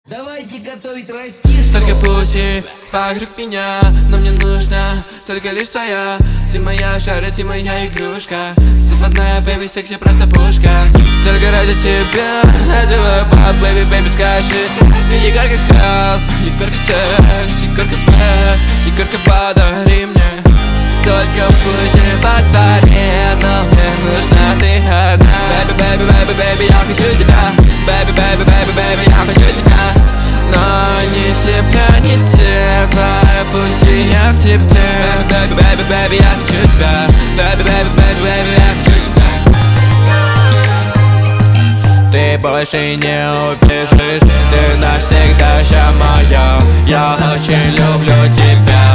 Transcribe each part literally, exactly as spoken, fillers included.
Давайте готовить расти. Столько пути вокруг меня, но мне нужна только лишь твоя. Ты моя шара, ты моя игрушка. Симфонная, бэйби, секси, просто пушка. Только ради тебя одеваю пап, бэйби, бэйби, скажи. Егорка хал, Егорка секс, Егорка свет, Егорка подари мне. Столько пути во дворе, но мне нужна ты одна. Бэйби, бэйби, бэйби, бэйби, я хочу тебя. Бэйби, бэйби, бэйби, бэйби, я хочу тебя. Но не все планете, твоя пусть я в тепле. Бэйби, бэйби, бэйби, я хочу тебя. Бэйби, бэйби, бэйби, бэйби, я хочу тебя. Ты больше не убежишь, ты навсегда ща моя. Я очень люблю тебя.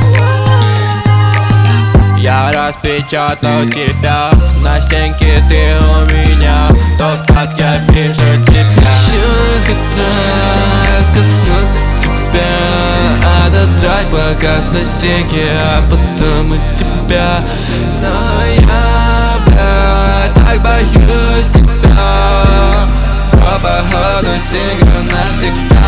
Я распечатал тебя, на стенке ты у меня. То, как я вижу тебя. Хочу хоть раз коснуться тебя, отодрать пока со стенки, а потом и тебя. Но я, бля, так боюсь тебя. Про походу сингл навсегда.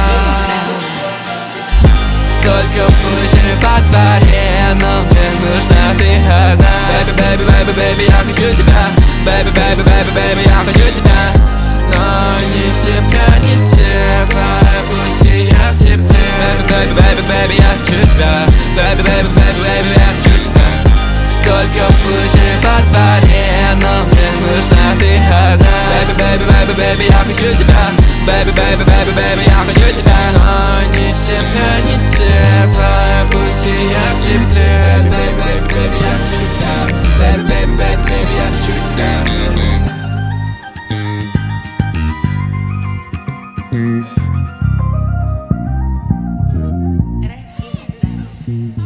Столько пути во дворе, но мне нужна ты одна. Бэйби, бэйби, бэйби, бэйби, я хочу тебя. Бэйби, бэйби, бэйби, бэйби, я хочу тебя. Но не все планете, твоя пусть я в тепле. Бэйби, бэйби, бэйби, я хочу тебя. Бэйби, бэйби, бэйби, бэйби, я хочу тебя. Столько пути во дворе, но мне нужна ты одна. Бэйби, бэйби, бэйби, бэйби, я хочу тебя. Бэйби, бэйби, бэйби, бэйби, я хочу тебя. Но не все планете, твоя пусть я в тепле. Бэйби, бэйби, бэйби, я хочу тебя. Бэйби, бэйби, бэйби, бэйби, я хочу тебя. Расти.